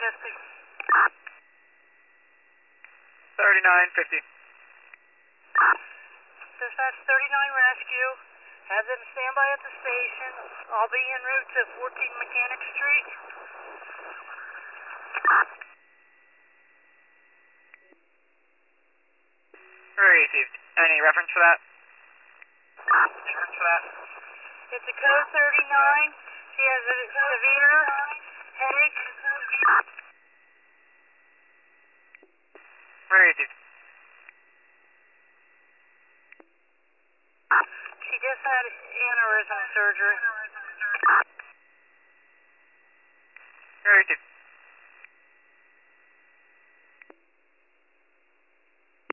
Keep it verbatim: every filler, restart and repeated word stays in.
Majestic. thirty-nine fifty. Dispatch thirty-nine Rescue. Have them stand by at the station. I'll be en route to fourteen Mechanic Street. Received. Any reference for that? Reference for that. It's a code thirty-nine. She has a severe headache. Received. She just had aneurysm surgery. Received.